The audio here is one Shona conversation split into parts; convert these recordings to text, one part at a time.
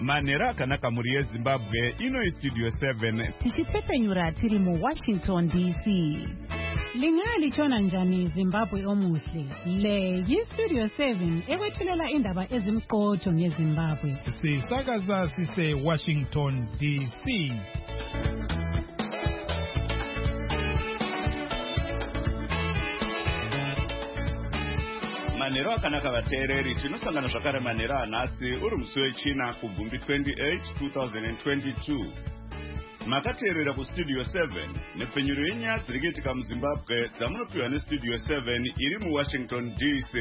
Manera akanaka muri yeZimbabwe ino Studio 7 tichitsepenyura tiri mu Washington DC. Lingalitshona njani Zimbabwe omuhle? Le yiStudio 7 ekwethulela indaba ezimqotho ngeZimbabwe. Sisakaza sise Washington DC. Manero akanaka vateereri tinosangana zvakare manero anhasi uri musi wechina kubvumbi 28 2022. Makateerera kuStudio 7 nepfenyuro yenyaya dziri kuitika muZimbabwe dzamunopiwa neStudio 7 iri muWashington DC.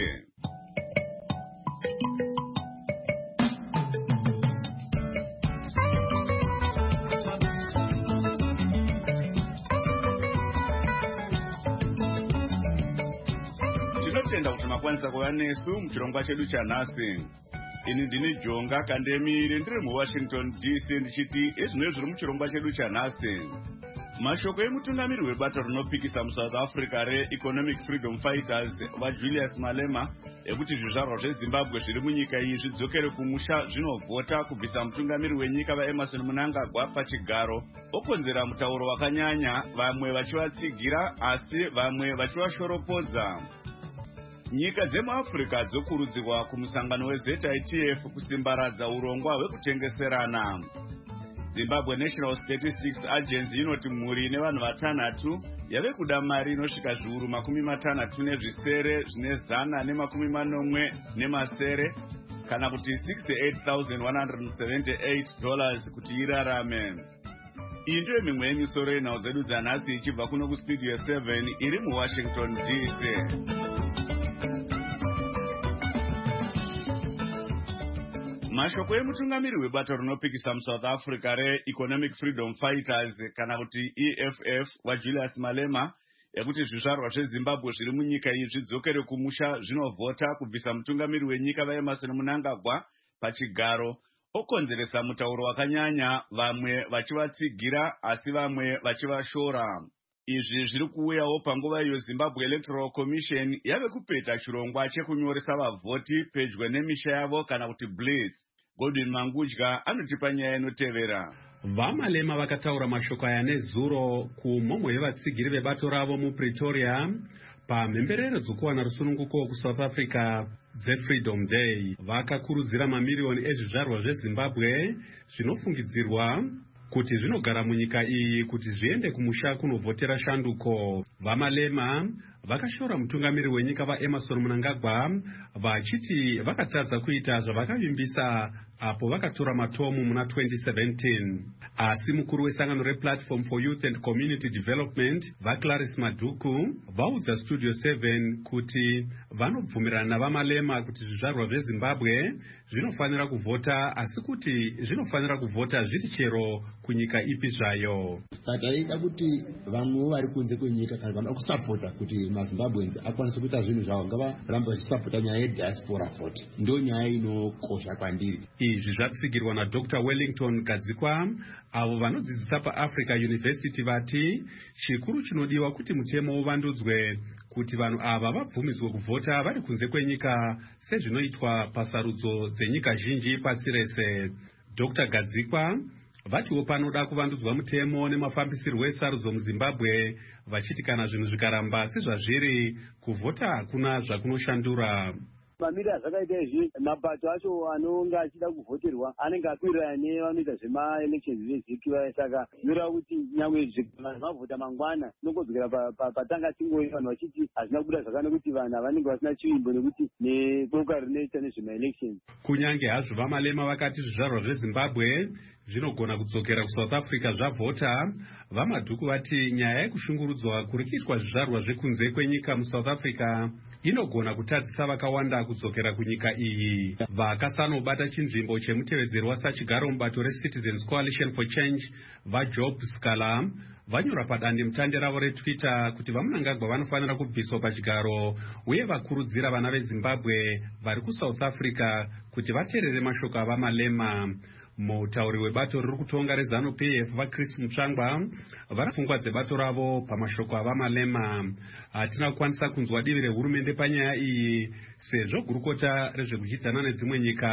Tinotenda kuti makwanisa kuva nesu muchirongwa chedu chanhasi. Ini ndini Jonga Kandemiri ndiri muWashington DC ndichiti izvinoi zviri muchirongwa chedu chanhasi. Mashoko emutungamiri webato rinopikisa muSouth Africa reEconomic Freedom Fighters vaJulius Malema ekuti zvizvarwa zveZimbabwe zviri munyika iyi zvidzokere kumusha zvinovhota kubvisa mutungamiri wenyika vaEmmerson Mnangagwa pachigaro okonzera mutauro wakanyanya, vamwe vachivatsigira asi vamwe vachivashoropodza. Nyika dzemuAfrica dzokurudzirwa kumusangano weZITF kusimbaradza urongwa hwekutengeserana. Zimbabwe National Statistics Agency inoti mhuri nevanhu vatanhatu yave kuda mari inosvika zviuru 60 zvine 180 kana kuti $68,178 kuti irarame. Iyi ndiyo mimwe yemisoro yenhau dzedu dzanhasi ichibva kuno kuStudio 7 iri muWashington DC. Mashoko emutungamiri webato rinopikisa muSouth Africa reEconomic Freedom Fighters kana kuti EFF vaJulius Malema ekuti zvizvarwa zveZimbabwe zviri munyika iyi zvidzokere kumusha zvinovhota kubvisa mutungamiri wenyika vaEmmerson Mnangagwa pachigaro okonzeresa mutauro wakanyanya, vamwe vachivatsigira asi vamwe vachivashora. Izvi zviri kuuyawo panguva iyo Zimbabwe Electoral Commission yave kupeta chirongwa chekunyoresa vavhoti pedyo nemisha yavo kana kuti blitz. Godwin Mangudya anotipa nyaya inotevera. VaMalema vakataura mashoko aya nezuro kumhomho yevatsigiri vebato ravo muPretoria pamhemberero dzokuwana rusununguko kuSouth Africa dzeFreedom Day. Vakakurudzira mamiriyoni ezvizvarwa zveZimbabwe zvinofungidzirwa kuti zvinogara munyika iyi kuti zviende kumusha kunovhotera shanduko. VaMalema vakashora mutungamiri wenyika vaEmmerson Mnangagwa vachiti vakatadza kuita zvavakavimbisa apo vakatora matomu muna 2017. Asi mukuru wesangano rePlatform for Youth and Community Development vaClarice Maduku vaudza Studio 7 kuti vanobvumirana navaMalema kuti zvizvarwa zveZimbabwe zvinofanira kuvhota, asi kuti zvinofanira kuvhota zviri chero kunyika ipi zvayo. Tataita kuti vamwe vari kunze kwenyika kana vanoda kusapota kuti maZimbabweans akwanise kuita zvinhu zvavo ngavaramba vachisapota nyaya yediaspora vote. Ndo nyaya inokosha kwandiri. Izvi zvatsigirwa naDr. Wellington Gadzikwa avo vanodzidzisa paAfrica University vati chikuru chinodiwa kuti mutemo uvandudzwe kuti vanhu ava vabvumidzwe kuvhota vari kunze kwenyika sezvinoitwa pasarudzo dzenyika zhinji pasi rese. Dr. Gadzikwa vatiwo panoda kuvandudzwa mutemo nemafambisirwo esarudzo muZimbabwe vachiti kana zvinhu zvikaramba sezvazviri kuvhota hakuna zvakunoshandura. Mamiri azvakaita izvi mabato acho anonga achida kuvhoterwa anenge akwirira nevanoita zvemaelections veziki saka zvinoreva kuti nyangwe vanhu vavhota mangwana tinongodzokera patanga tingoyi vanhu vachiti hazvina kubuda zvakanaka kuti vanhu vanenge vasina chivimbo nekuti neboka rinoita nezvemaelections. Kunyange hazvo vaMalema vakati zvizvarwa zveZimbabwe zvinogona kudzokera kuSouth Africa zvavhota, vaMaduku vati nyaya yekushungurudzwa kuri kuitwa zvizvarwa zvekunze kwenyika muSouth Africa inogona kutadzisa vakawanda kudzokera kunyika iyi. Vakasanobata chinzvimbo chemutevedzeri wasachigaro mubato reCitizens Coalition for Change vaJob Scala vanyora padandemutande ravo reTwitter kuti vaMnangagwa vanofanira kubviswa pachigaro uye vakurudzira vana veZimbabwe vari kuSouth Africa kuti vateerere mashoko avaMalema. Mutauri webato riri kutonga reZANU-PF vaChris Mutsvangwa varafungwa dzebato ravo pamashoko avaMalema. Hatina kukwanisa kunzwa divi rehurumende panyaya iyi sezvo gurukota rezvekuchidzana nedzimwe nyika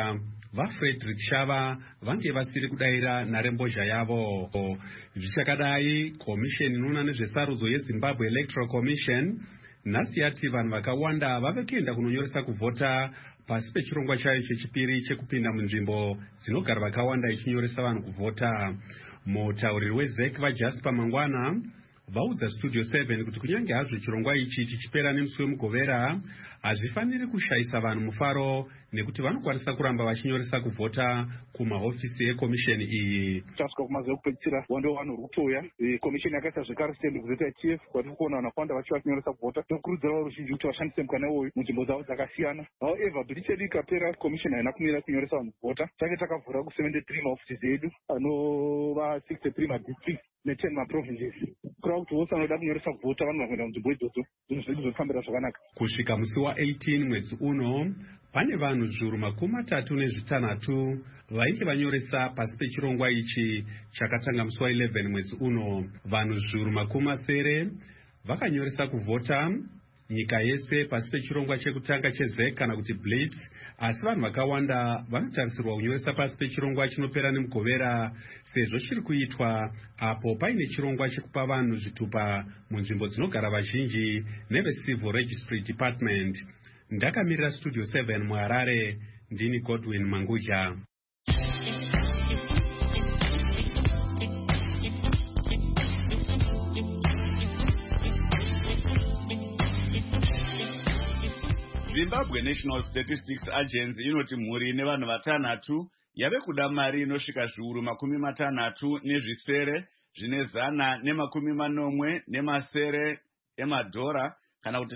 vaFrederick Shava vange vasiri kudayira nharembozha yavo. Zvichakadai, komisheni inoona nezvesarudzo yeZimbabwe Electoral Commission nhasi yati vanhu vakawanda vave kuenda kunonyoresa kuvhota pasi pechirongwa chayo chechipiri chekupinda munzvimbo dzinogara vakawanda ichinyoresa vanhu kuvhota. Mutauriri weZEC vaJasper Mangwana vaudza Studio 7 kuti kunyange hazvo chirongwa ichi chichipera nemusi wemugovera, hazvifaniri kushayisa vanhu mufaro nekuti vanokwanisa kuramba vachinyoresa kuvhota kumahofisi ekomisheni iyi. Tasvika kumazuva ekupedzisira wando vanhu rutoya komisheni yakaisa zvekare stendi kuzoita chief kwatiri kuona vanhu vakawanda vachiva vachinyoresa kuvhota. Tinokurudzira voruzhinji kuti vashandise mukana iwoyu munzvimbo dzavo dzakasiyana. However, bhiri chedu ikapera komisheni haina kumira kunyoresa vanhu kuvhota. Tange takavhura ku73 maofisi edu anova 63 madistrict ne10 maprovinces. Kureva kuti vose vanoda kunyoresa kuvhota vanhu vakuenda munzvimbo idzodzo, zvinhu zvedu zvofambira zvakanaka. Kusvika musi wa18 mwedzi uno, pane vanhu zviuru 36 vainge vanyoresa pasi pechirongwa ichi chakatanga musi wa11 mwedzi uno. Vanhu zviuru 70 vakanyoresa kuvhota nyika yese pasi pechirongwa chekutanga cheZEC kana kuti Blitz, asi vanhu vakawanda vanotarisirwa kunyoresa pasi pechirongwa chinopera nemugovera sezvo chiri kuitwa apo paine chirongwa chekupa vanhu zvitupa munzvimbo dzinogara vazhinji neveCivil Registry Department. Ndakamirira Studio 7 muHarare, ndini Godwin Manguja. Zimbabwe National Statistics Agency inoti mhuri nevanhu vatanhatu yave kuda mari inosvika zviuru 60 nezvisere zvine 140 nemasere emadhora kana kuti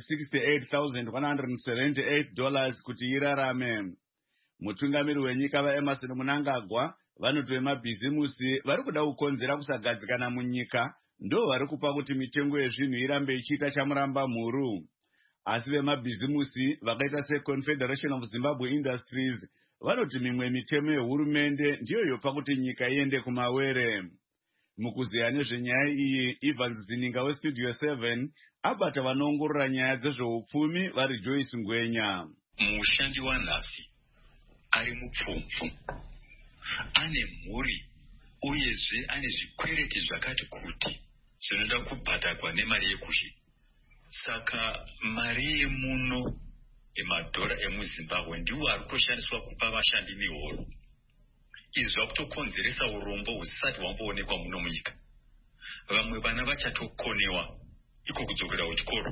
$68,178 kuti irarame. Mutungamiri wenyika vaEmerson Mnangagwa vanoti vemabhizimusi vari kuda kukonzera kusagadzikana munyika ndo vari kupa kuti mitengo yezvinhu irambe ichiita chamuramba mhuru. Asi vemabhizimusi vakaita seConfederation of Zimbabwe Industries vanoti mimwe mitemo yehurumende ndiyo yopa kuti nyika iende kumawere. Mukuziya nezvenyaya iyi, Evans Zininga weStudio 7 abata vanoongorora nyaya dzezveupfumi vari Joyce Ngwenya. Mushandi wanhasi ari mupfumvu, ane mhuri uyezve ane zvikwereti zvakati kuti zvinoda kubhadharwa nemari yekushe. Saka mari yemuno emadhora emuZimbabwe ndiwo ari kutoshandiswa kupa vashandi mihoro. Izvi zvakutokonzeresa urombo husati hwamboonekwa muno munyika. Vamwe vana vachatokonewa iko kudzokera kuchikoro,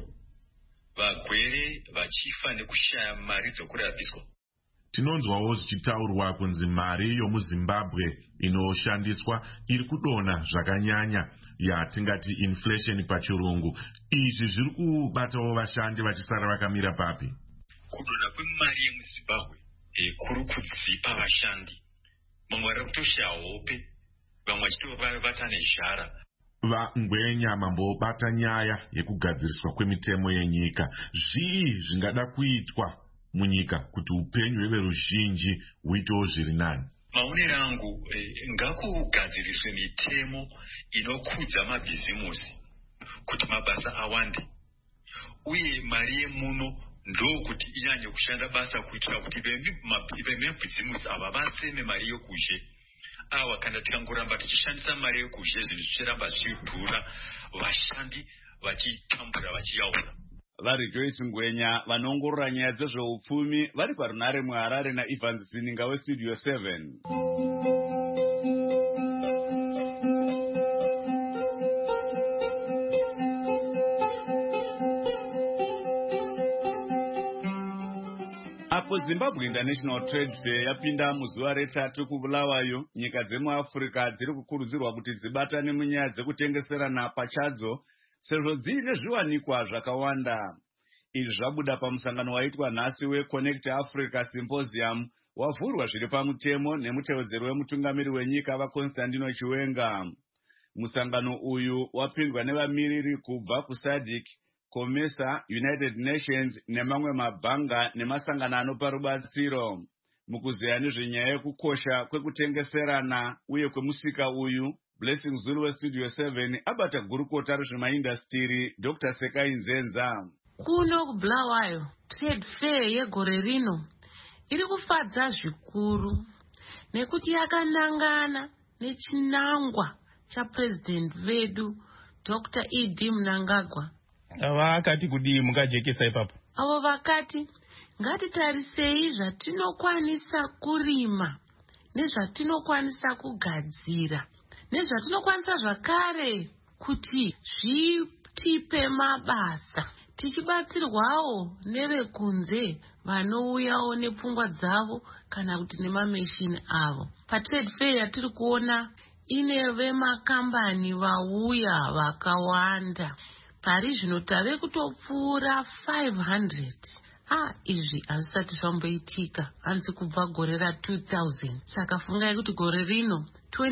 vagwere vachifa nekushaya mari dzokurapiswa. Tinonzwawo zvichitaurwa kunzi mari yomuZimbabwe inoshandiswa iri kudonha zvakanyanya, yatingati inflation pachirungu. Izvi zviri kubatawo vashandi vachisara vakamira papi? Kudonha kwemari yemuZimbabwe kuri kudzipa vashandi. Vamwe vari kutoshaya hope, vamwe vachitobata nezhara. VaNgwenya mambobata nyaya yekugadziriswa kwemitemo yenyika. Zvii zvingada kuitwa munyika kuti upenyu hweveruzhinji huitewo zviri nani? Maonero angu ngakugadziriswe mitemo inokudza mabhizimusi kuti mabasa awande, uye mari yemuno ndokuti inyanye kushanda basa kuitira kuti vemabhizimusi ava vatseme mari yekuzhe. Awa kana tikangoramba tichishandisa mari yekuzhe zvinhu zvichiramba zvichidhura, vashandi vachitambura vachiyaura. Vari Joyce Ngwenya vanoongorora nyaya dzezveupfumi vari parunare muHarare naEvans Zininga weStudio 7. Apo Zimbabwe International Trade Fair yapinda muzuva retatu kuBulawayo, nyika dzemuAfrica dziri kukurudzirwa kuti dzibatane munyaya dzekutengeserana pachadzo sezvo dziine zviwanikwa zvakawanda. Izvi zvabuda pamusangano waitwa nhasi weConnect Africa Symposium wavhurwa zviri pamutemo nemutevedzeri wemutungamiri wenyika vaConstantino Chiwenga. Musangano uyu wapindwa nevamiriri kubva kuSADC, COMESA, United Nations nemamwe mabhanga nemasangano anopa rubatsiro. Mukuziya nezvenyaya yekukosha kwekutengeserana uye kwemusika uyu, Blessing Zulu weStudio 7 abata gurukota rezvemaindastiri Dr. Sekai Nzenza. Kuno kuBulawayo, Trade Fair yegore rino iri kufadza zvikuru. nekuti yakanangana nechinangwa chapresident vedu Dr. E.D. Mnangagwa. Vakati kudii mukajekesa ipapo? Avo vakati ngatitarisei zvatinokwanisa kurima nezvatinokwanisa kugadzira nezvatinokwanisa zvakare kuti zvitipe mabasa, tichibatsirwawo nevekunze vanouyawo nepfungwa dzavo kana kuti nemameshini avo. Patrade fair yatiri kuona ine vemakambani vauya vakawanda. Pari zvino tave kutopfuura 500. Izvi hazvisati zvamboitika hanzi kubva gore ra2000. Saka fungai kuti gore rino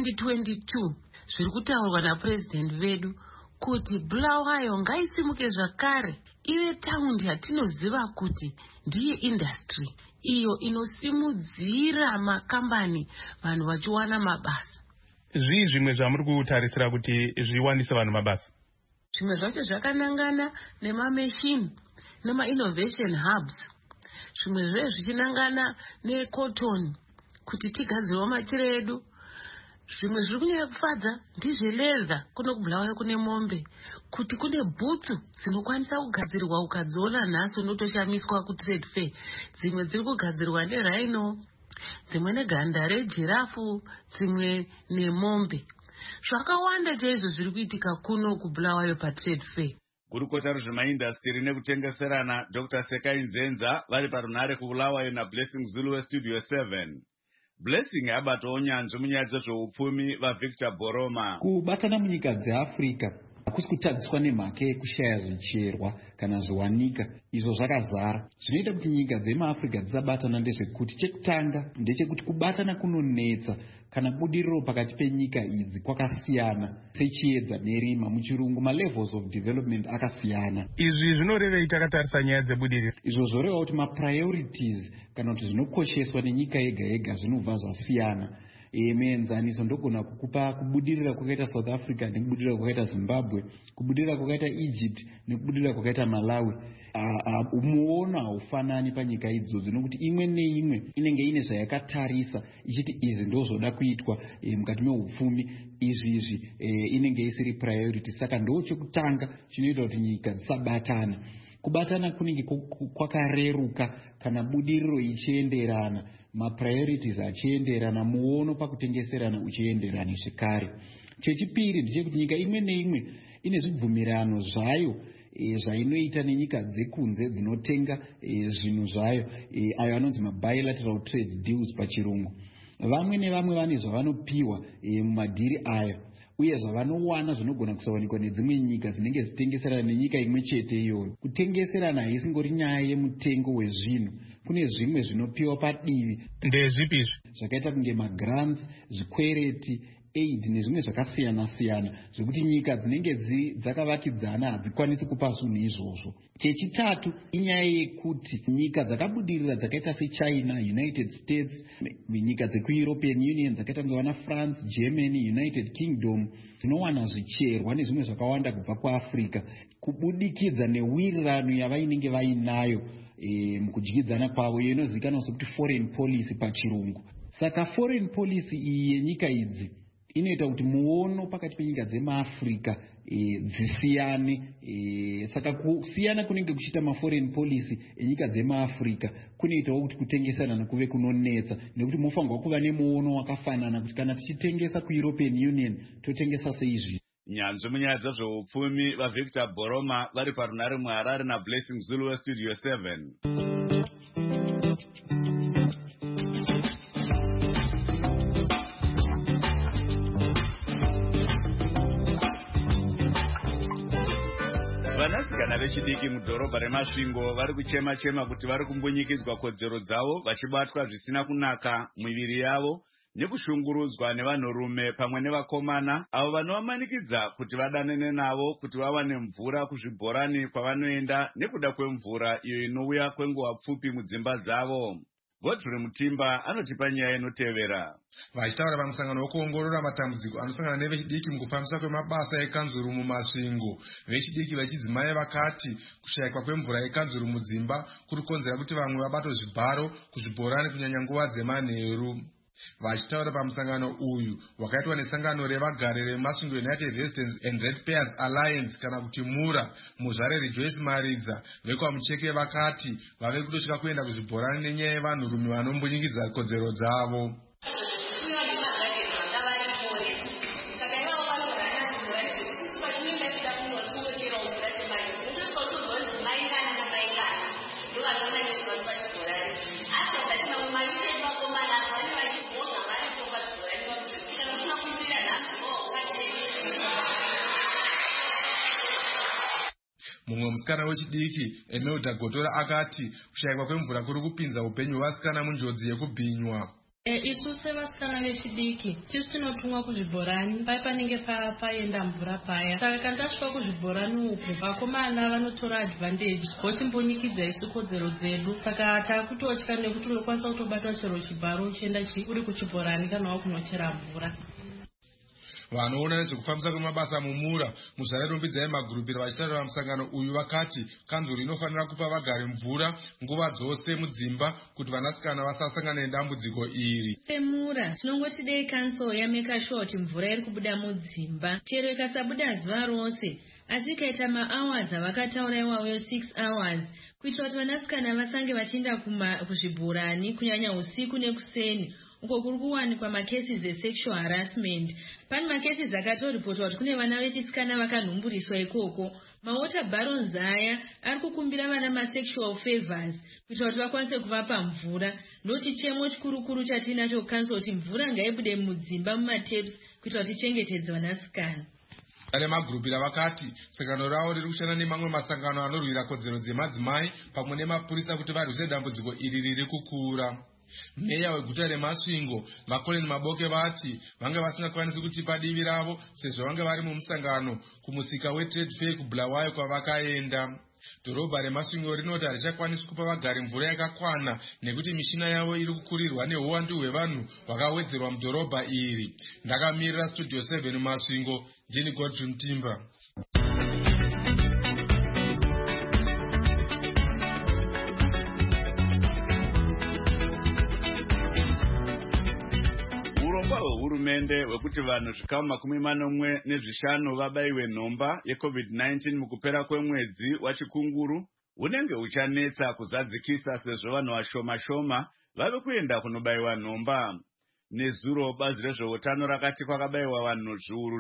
2022 zviri kutaurwa napresident vedu kuti Bulawayo ngaisimuke zvakare ive taundi yatinoziva kuti ndiye industry iyo inosimudzira makambani vanhu vachiwana mabasa. Zvii zvimwe zvamuri kutarisira kuti zviwanise vanhu mabasa? Zvimwe zvacho zvakanangana nemameshini nema-innovation hubs. Zvimwe zvezvo zvichinangana necotton kuti tigadzirewo machire edu. Zvimwe zviri kunyanya kufadza ndizveledha kuno kuBulawayo kune mombe kuti kune bhutsu dzinokwanisa kugadzirwa ukadziona nhasi unotoshamiswa kutrade fair. Dzimwe dziri kugadzirwa nerhino, dzimwe neganda rejirafu, dzimwe nemombe. Zvakawanda chaizvo zviri kuitika kuno kuBulawayo patrade fair. Gurukota rezvemaindastiri nekutengeserana Dr. Sekai Nzenza vari parunhare kuBulawayo naBlessing Zulu weStudio 7. Blessing abatawo nyanzvi munyaya dzezveupfumi vaVictor Boroma. Kubatana munyika dzeAfrica hakusi kutadziswa nemhaka yekushaya zvicherwa kana zviwanika, izvo zvakazara. Zvinoita kuti nyika dzemaAfrica dzisabatana ndezvekuti chekutanga ndechekuti kubatana kunonetsa kana budiriro pakati penyika idzi kwakasiyana, sechiedza nerima muchirungu ma-levels of development akasiyana. Izvi zvinorevei takatarisa nyaya dzebudiriro? Izvo zvoreva kuti ma-priorities kana kuti zvinokosheswa nenyika yega yega zvinobva zvasiyana. Muenzaniso ndogona kukupa kubudirira kwakaita South Africa nekubudirira kwakaita Zimbabwe, kubudirira kwakaita Egypt nekubudirira kwakaita Malawi. Muono haufanani panyika idzodzo nokuti imwe neimwe inenge ine zvayakatarisa ichiti izvi ndozvoda kuitwa mukati meupfumi, izvi inenge isiri priority. Saka ndo chekutanga chinoita kuti nyika dzisabatana. Kubatana kunenge kwakareruka kana budiriro ichienderana, ma-priorities achienderana, muono pakutengeserana uchienderana zvekare. Chechipiri ndechekuti nyika imwe neimwe ine zvibvumirano zvayo zvainoita nenyika dzekunze dzinotenga zvinhu zvayo, ayo anonzi ma-bilateral trade deals pachirungu. Vamwe nevamwe vane zvavanopiwa mumadhiri aya uye zvavanowana zvinogona kusawanikwa nedzimwe nyika dzinenge zitengeserana nenyika imwe chete iyoyo. Kutengeserana haisingori nyaya yemutengo wezvinhu, kune zvimwe zvinopiwa padivi. Ndezvipi izvi? Zvakaita kunge magrants, zvikwereti, aid nezvimwe zvakasiyana siyana zvekuti nyika dzinenge dzakavakidzana hadzikwanisi kupa zvinhu izvozvo. Chechitatu inyaya yekuti nyika dzakabudirira dzakaita seChina, United States, nyika dzekuEuropean Union dzakaita kunge vana France, Germany, United Kingdom dzinowana zvicherwa nezvimwe zvakawanda kubva kuAfrica kubudikidza newirirano yavainenge vainayo mukudyidzana kwavo, iyo inozivikanwa sekuti foreign policy pachirungu. Saka foreign policy iyi yenyika idzi inoita kuti muono pakati penyika dzemaAfrica dzisiyane. Saka kusiyana kunenge kuchiita ma-foreign policy enyika dzemaAfrica kunoitawo kuti kutengeserana kuve kunonetsa, nekuti mofanirwa kuva nemuono wakafanana kuti kana tichitengesa kuEuropean Union totengesa seizvi. Nyanzvi munyaya dzezveupfumi vaVictor Boroma vari parunhare muHarare naBlessing Zulu weStudio 7. Vanasikana vechidiki mudhorobha reMasvingo vari kuchema-chema kuti vari kumbunyikidzwa kodzero dzavo vachibatwa zvisina kunaka miviri yavo nekushungurudzwa nevanhurume pamwe nevakomana avo vanovamanikidza kuti vadanane navo kuti vawane mvura kuzvibhorani kwavanoenda nekuda kwemvura iyo inouya kwenguva pfupi mudzimba dzavo. Godfrey Mutimba anotipa nyaya inotevera. Vachitaura pamusangano wekuongorora matambudziko anosangana nevechidiki mukufambisa kwemabasa ekanzuru mumasvingo, vechidiki vechidzimai vakati kushayikwa kwemvura yekanzuru mudzimba kuri konzera kuti vamwe vabatwe zvibharo kuzvibhorani kunyanya nguva dzemanheru. Vachitaura pamusangano uyu wakaitwa nesangano revagari remasvingo United Residents and Ratepayers Alliance kana kuti MURA, muzvareri Joyce Maridza vekwaMucheke vakati vave kutosvika kuenda kuzvibhorani nenyaya yevanhurume vanombonyingidza kodzero dzavo. Mumwe musikana wechidiki Emelda Gotora akati kushayikwa kwemvura kuri kupinza upenyu hwevasikana munjodzi yekubhinywa. Isu sevasikana vechidiki tisi tinotumwa kuzvibhorani paya panenge paenda mvura paya. Saka kana tasvika kuzvibhorani uku vakomana vanotora advantage votimbonikidza isu kodzero dzedu. Saka takutotya nekuti unokwanisa kutobatwa chero chibharo uchienda uri kuchibhorani kana wakunochera mvura. Vanoona nezvekufambisa kwemabasa muMURA muzvare rombidzai magurupira vachitaura pamusangano uyu vakati kanzuro inofanira kupa vagari mvura nguva dzose mudzimba kuti vanasikana vasasangana nedambudziko iri. SeMURA tinongoti dei council yameka sure kuti mvura iri kubuda mudzimba chero ikasabuda zuva rose asi ikaita mahours avakataura iwayo 6 hours kuitira kuti vanasikana vasange vachienda kuzvibhorani kunyanya usiku nekuseni uko kuri kuwanikwa macases esexual harassment. Pane macases akatoripotwa kuti kune vana vechisikana vakanhumburiswa ikoko. Mawater barons aya ari kukumbira vana masexual favors kuitira kuti vakwanise kuvapa mvura. Ndochichemo chikurukuru chatinacho council kuti mvura ngaibude mudzimba mumataps kuitira kuti tichengetedze vanasikana. Kare magurupira vakati sangano ravo riri kushanda nemamwe masangano anorwira kodzero dzemadzimai pamwe nemapurisa kuti varwise dambudziko iri riri kukura. Meya weguta remasvingo vaColin Maboke vati vange vasingakwanisi kutipa divi ravo sezvo vange vari mumusangano kumusika weTrade Fair kuBulawayo kwavakaenda. Dhorobha remasvingo rinoti harichakwanisi kupa vagari mvura yakakwana nekuti mishina yavo iri kukurirwa neuwandu hwevanhu hwakawedzerwa mudhorobha iri. Ndakamirira Studio 7 Masvingo, Jenny Godfrey Mtimba. Hurumende wekuti vanhu zvikamu 45 vabaiwe nhomba yeCovid-19 mukupera kwemwedzi wachikunguru unenge uchanetsa kuzadzikisa sezvo vanhu vashoma vave kuenda kunobaiwa nhomba. Nezuro bazi rezveutano rakati kwakabayiwa vanhu zviuru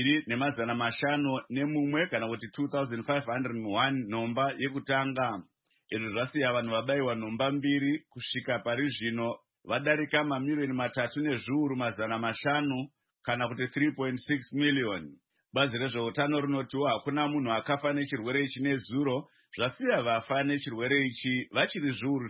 2,501 kana kuti 2,501 nhomba yekutanga. Izvi zvasiya vanhu vabayiwa nhomba 2 kusvika pari zvino vadarika mamiliyoni 3,500,000 kana kuti 3.6 million. Bazi rezveutano rinotiwa hakuna munhu akafa nechirwere ichi nezuro, zvasiya vafa nechirwere ichi vachiri zviuru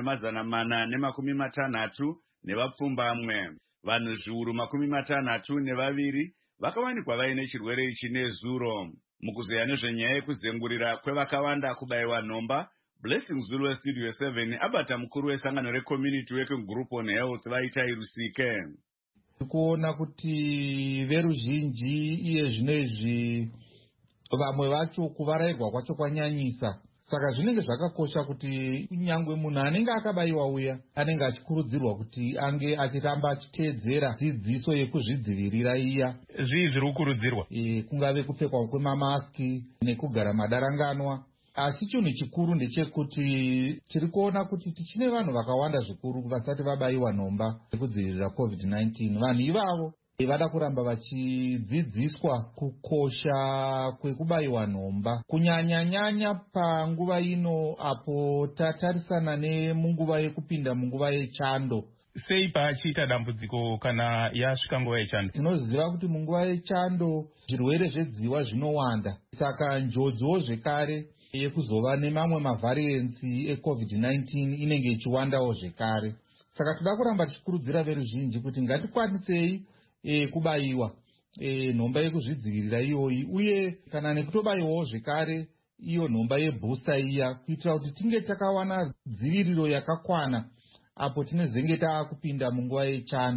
5,460 nevapfumbamwe. Vanhu zviuru 62 vakawanikwa vaine chirwere ichi nezuro. Mukuzeya nezvenyaya yekuzengurira kwevakawanda kubayiwa nhomba, Blessing Zulu weStudio 7 abata mukuru wesangano reCommunity Working Group on Health vaita irusike. Kuona kuti veruzhinji iye zvinezvi vamwe vacho kuvarairwa kwacho kwanyanyisa. Saka zvinenge zvakakosha kuti nyangwe munhu anenge akabayiwa uya anenge achikurudzirwa kuti ange achiramba achiteedzera dzidziso yekuzvidzivirira iya. Zvii zviri kukurudzirwa? Kungave kupfekwa kwemamaski nekugara madaranganwa. Asi chinhu chikuru ndechekuti tiri kuona kuti tichine vanhu vakawanda zvikuru vasati vabayiwa nhomba yekudzivirira COVID-19. Vanhu ivavo vada kuramba vachidzidziswa kukosha kwekubayiwa nhomba, kunyanya panguva ino apo tatarisana nemunguva yekupinda munguva yechando. Sei pachiita dambudziko kana yasvika nguva yechando? Tinoziva kuti munguva yechando zvirwere zvedziwa zvinowanda, saka njodziwo zvekare yekuzova nemamwe mavhariensi eCovid-19 inenge ichiwandawo zvekare. Saka toda kuramba tichikurudzira veruzhinji kuti ngatikwanisei kubayiwa nhomba yekuzvidzivirira iyoyi, uye kana nekutobayiwawo zvekare iyo nhomba yebooster iya kuitira kuti tinge takawana dziviriro yakakwana apo tinezenge taakupinda munguva yechando.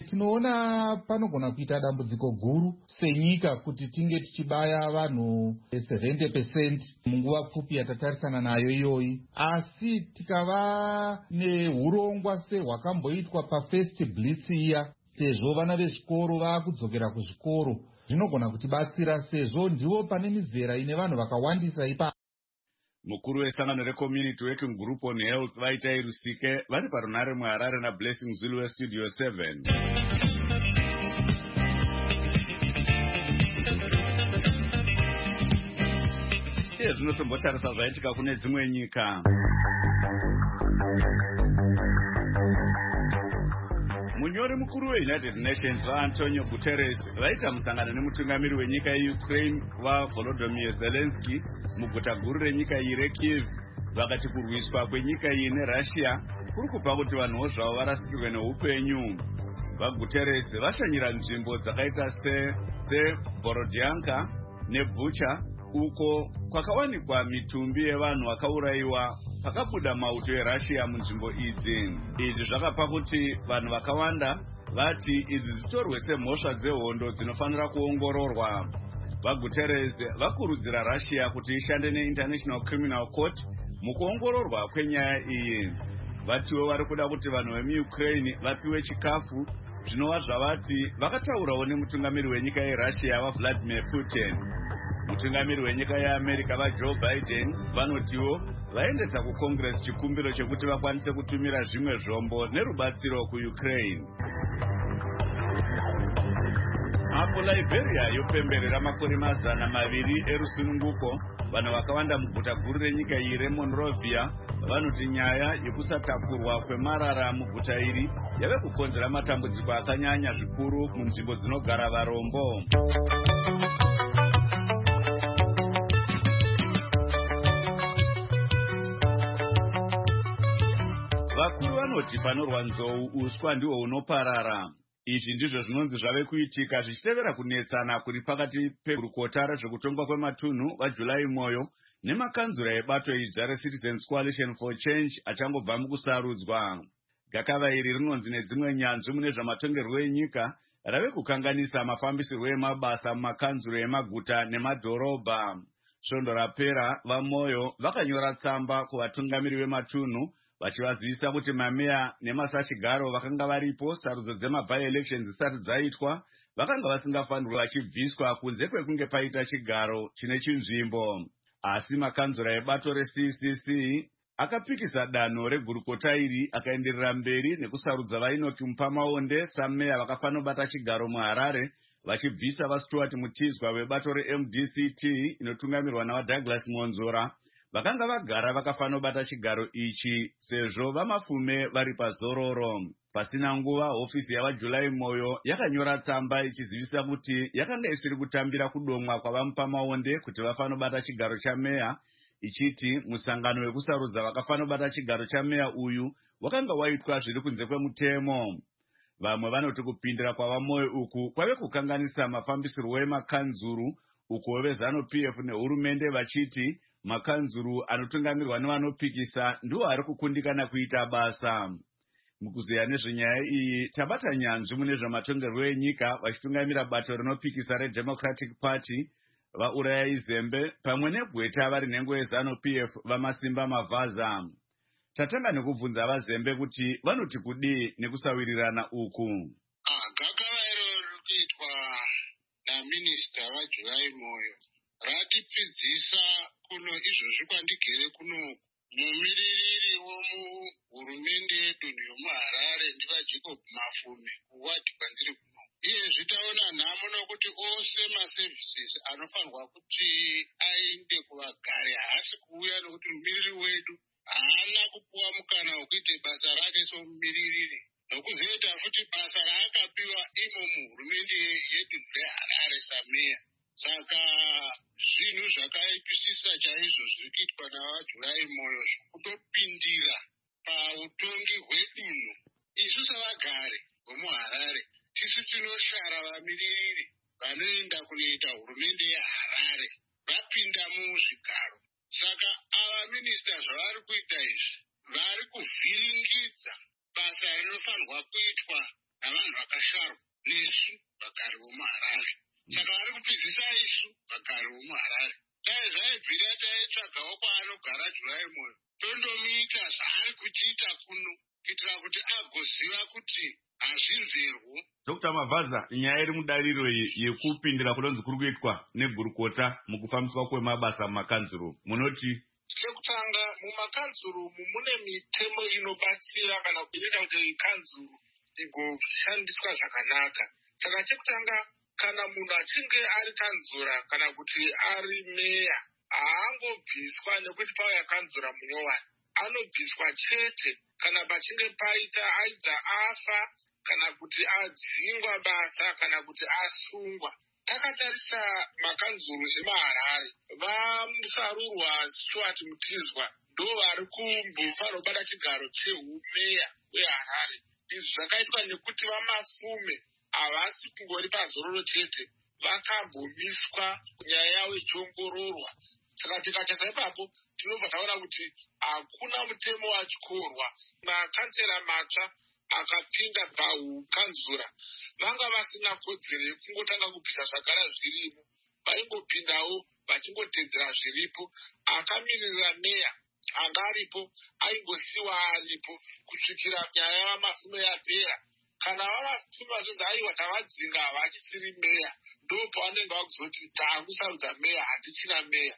tinoona panogona kuita dambudziko guru senyika kuti tinge tichibaya vanhu 70% munguva pfupi yatatarisana nayo iyoyi. Asi tikava neurongwa sehwakamboitwa pafirst blitz iya, sezvo vana vezvikoro vakudzokera kuzvikoro, zvinogona kutibatsira sezvo ndivo pane mizera ine vanhu vakawandisa ipapo. Mukuru wesangano reCommunity Working Group on Health Vaitai Rusike vari parunare muHarare naBlessing Zulu weStudio 7. Iye zvinotombotarisa zvaitika kune dzimwe nyika. Munyori mukuru weUnited Nations vaAntonio Guterres vaita musangano nemutungamiri wenyika yeUkraine vaVolodymyr Zelensky muguta guru renyika iyi reKyiv. Vakati kurwiswa kwenyika iyi neRussia kuri kupa kuti vanhuwo zvavo varasikirwe neupenyu. VaGuterres vashanyira nzvimbo dzakaita seBorodyanka neBucha uko kwakawanikwa mitumbi yevanhu vakaurayiwa pakabuda mauto eRussia munzvimbo idzi. Izvi zvakapa kuti vanhu vakawanda vati idzi dzitorwe semhosva dzehondo dzinofanira kuongororwa. VaGuterres vakurudzira Russia kuti ishande neInternational Criminal Court mukuongororwa kwenyaya iyi. Vatiwo vari kuda kuti vanhu vemuUkraine vapiwe chikafu, zvinova zvavati vakataurawo nemutungamiri wenyika yeRussia vaVladimir Putin. Mutungamiri wenyika yeAmerica vaJoe Biden vanotiwo vaendesa kuCongress chikumbiro chekuti vakwanise kutumira zvimwe zvombo nerubatsiro kuUkraine. Apo Liberia yopemberera makore 200 erusununguko, vanhu vakawanda muguta guru renyika iyi reMonrovia vanoti nyaya yekusatakurwa kwemarara muguta iri yave kukonzera matambudziko akanyanya zvikuru munzvimbo dzinogara varombo. Vakuru vanoti panorwa nzou uswa ndihwo unoparara. Izvi ndizvo zvinonzi zvave kuitika zvichitevera kunetsana kuri pakati pegurukota rezvekutongwa kwematunhu vaJulai Moyo nemakanzura ebato idzva reCitizens Coalition for Change achangobva mukusarudzwa. Gakava iri rinonzi nedzimwe nyanzvi mune zvamatongerwo enyika rave kukanganisa mafambisirwo emabasa mumakanzuro emaguta nemadhorobha. Svondo rapera vaMoyo vakanyora tsamba kuvatungamiri vematunhu vachivazivisa kuti mameya nemasachigaro vakanga varipo sarudzo dzema-by-elections zisati dzaitwa vakanga vasingafanirwi vachibviswa kunze kwekunge paita chigaro chine chinzvimbo. Asi makanzura ebato reCCC akapikisa danho regurukota iri akaenderera mberi nekusarudza vainoki Mupamaonde sameya vakafanobata chigaro muHarare, vachibvisa vaStuart Mutizwa vebato reMDCT inotungamirwa navaDouglas Monzora vakanga vagara vakafanobata chigaro ichi sezvo vamafume vari pazororo. Pasina nguva hofisi yavaJulai Moyo yakanyora tsamba ichizivisa kuti yakanga isiri kutambira kudomwa kwavaMupamaonde kuti vafanobata chigaro chameya, ichiti musangano wekusarudza vakafanobata chigaro chameya uyu wakanga waitwa zviri kunze kwemutemo. Vamwe vanoti kupindira kwavaMoyo uku kwave kukanganisa mafambisirwo emakanzuru uko vezanu-PF nehurumende vachiti makanzuru anotungamirwa nevanopikisa ndiwo ari kukundikana kuita basa. Mukuzeya nezvenyaya iyi tabata nyanzvi mune zvamatongerwo enyika vachitungamira bato rinopikisa reDemocratic Party vaUrayai Zembe pamwe negweta vari nhengo yezanu-PF vamasimba Mavhaza. Tatanga nekubvunza vaZembe kuti vanoti kudii nekusawirirana uku. Gakava iro riri kuitwa naminista vaJulai Moyo ratipfidzisa kuno izvozvi kwandigere kuno mumiririri womuhurumende yedu yomuHarare ndivaJacob Mafume kuwadi kwandiri kuno. Iyezvi taona nhamo nokuti ose maservices anofanirwa kuti ainde kuvagari haasi kuuya nokuti mumiriri wedu haana kupuwa mukana wekuita basa rake somumiririri, nokuzoita futi basa raakapiwa imo muhurumende yedu reHarare sameya. Saka zvinhu zvakaipisisa chaizvo zviri kuitwa navaJulai Moyo zvokutopindira pautongi hwedunhu. Isu savagari vomuHarare tisi tinoshara vamiririri vanoenda kunoita hurumende yeHarare vapinda muzvigaro. Saka ava minista zvavari kuita izvi vari kuvhiringidza basa rinofanirwa kuitwa navanhu vakasharwa nesu vagari vomuharare. Saka vari kupizisa isu vagari vomuharare. Dai zvaibvira taitsvagawo kwaanogara Jurai Moyo tondomuita zvaari kuchiita kuno kuitira kuti agoziva kuti hazvinzerwo. Dr. Mavaza, nyaya iri mudariro yekupindira kunonzi kuri kuitwa negurukota mukufambiswa kwemabasa mumakanzuru munoti? Chekutanga, mumakanzuru mune mitemo inobatsira kana kuita kuti kanzuru igoshandiswa zvakanaka. Saka chekutanga, kana munhu achinge ari kanzura kana kuti ari meya, haangobviswa nekuti pauya kanzura munyowani. Anobviswa chete kana pachinge paita aidha afa kana kuti adzingwa basa kana kuti asungwa. Takatarisa makanzuru emuHarare, vamusarurwa Stuart Mutizwa ndo vari kumbofanira kubata chigaro chehumeya weHarare. Izvi zvakaitwa nekuti vamafume havasi kungori pazororo chete, vakambomiswa nyaya yavo ichiongororwa. Saka tikatarisa ipapo tinobva taona kuti hakuna mutemo wachikorwa. Makansera matsva akapinda paukanzura vanga vasina kodzero yekungotanga kubvisa zvagara zviripo, vaingopindawo vachingotedzera zviripo. Akamirira meya anga aripo aingosiwa aripo kusvikira nyaya yavamafume yapera. Kana vavafume vazonzi aiwa tavadzinga havachisiri meya, ndo pavanenge vakuzoti taakusarudza meya, hatichina meya.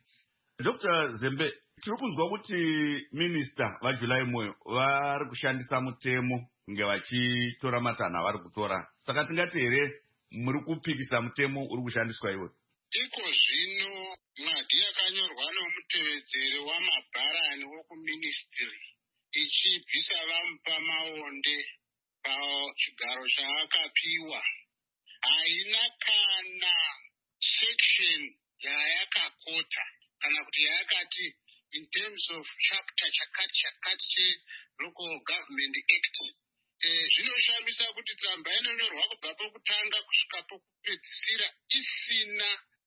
Dr. Zembe, tiri kunzwa kuti minista vaJurai Moyo vari kushandisa mutemo kunge vachitora matanho avari kutora. Saka tingati here muri kupikisa mutemo uri kushandiswa iwe? Iko zvino mwadi yakanyorwa nomutevedzeri wamabharani wokuministry ichibvisa vamupa maonde pachigaro chaakapiwa haina kana section yayakakota kana kuti yayakati in terms of chapter chakati chelocal government act. Zvinoshamisa kuti tsamba inonyorwa kubva pokutanga kusvika pokupedzisira isina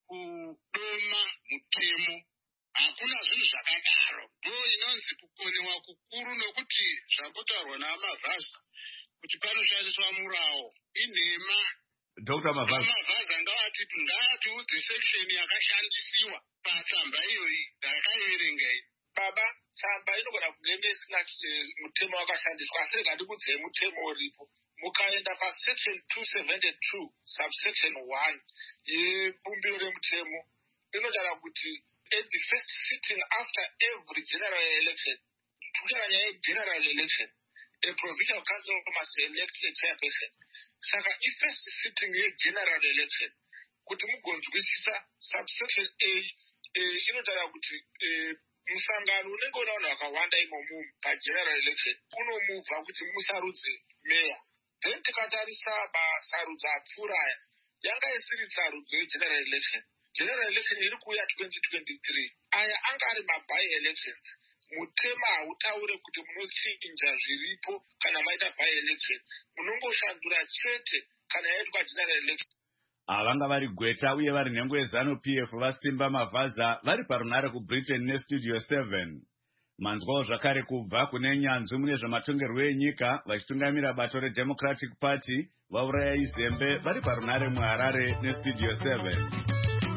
kudoma mutemo. Hakuna zvinhu zvakadaro. Ndo inonzi kukonewa kukuru nokuti zvakotaurwa naMavaza kuti panoshandiswa murawo inhema. Dr. Mavaza ngavati ngatiudze section yakashandisiwa patsamba iyoyi ndakaiverenga iyi. Baba, tsamba inogona kunge isina mutemo wakashandiswa, asi ngandikudzei mutemo uripo. Mukaenda pasection 272 subsection 1 yebumbiro remutemo inotaura kuti at the first sitting after every general election, kutaura nyaya yegeneral election, a provincial council must elect a chairperson. Saka ifirst sitting yegeneral election, kuti mugonzwisisa subsection A inotaura kuti musangano unenge una vanhu vakawanda imomo pageneral election unomuvha kuti musarudze meya. Then tikatarisa masarudzo apfuura aya yanga isiri sarudzo yegeneral election. General election iri kuuya 2023 aya anga ari maby elections. Mutema hautaure kuti munochinja zviripo kana maita by election, munongoshandura chete kana yaitwa general election. Vanga vari Gweta uye vari nhengo yeZanu PF vaSimba Mavaza vari parunare kuBritain neStudio 7. Manzwawo zvakare kubva kune nyanzvi mune zvamatongerwo enyika vachitungamira bato reDemocratic Party vaurayai Zembe vari parunare muHarare neStudio 7.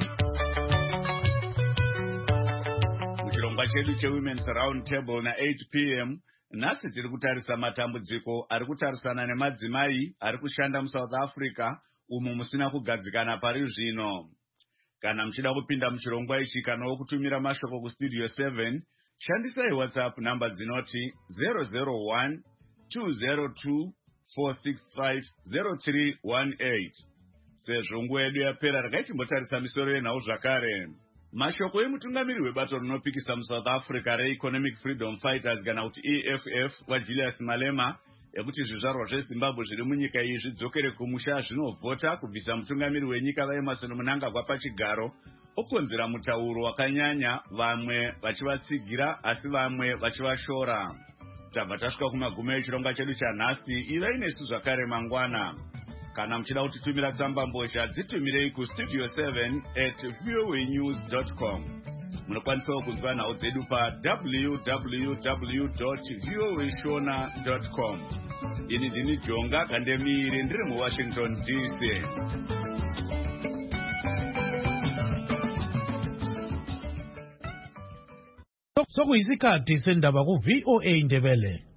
Muchirongwa chedu cheWomen's Round Table na 8 p.m. nhasi tiri kutarisa matambudziko ari kutarisana nemadzimai ari kushanda muSouth Africa umo musina kugadzikana pari zvino. Kana muchida kupinda muchirongwa ichi kana kutumira mashoko kuStudio 7, shandisai WhatsApp namba dzinoti 001 202 465 0318. Sezvo nguva yedu yapera rakaitimbotarisa misoro yenhau zvakare. Mashoko emutungamiri webato rinopikisa muSouth Africa reEconomic Freedom Fighters kana kuti EFF waJulius Malema ekuti zvizvarwa zveZimbabwe zviri munyika iyi zvidzokere kumusha zvinovhota kubvisa mutungamiri wenyika vaEmmerson Mnangagwa pachigaro okonzera mutauro wakanyanya, vamwe vachivatsigira asi vamwe vachivashora. Tabva tasvika kumagumo echirongwa chedu chanhasi. Ivai nesu zvakare mangwana. Kana muchida kutitumira tsamba mbozha dzitumirei kustudio7@voanews.com. munokwanisawo kunzwa nhau dzedu pa www.voashona.com. ini ndini Jonga Kandemire ndiri muWashington DC. Sokuyisikhathi sendaba ku VOA Ndebele.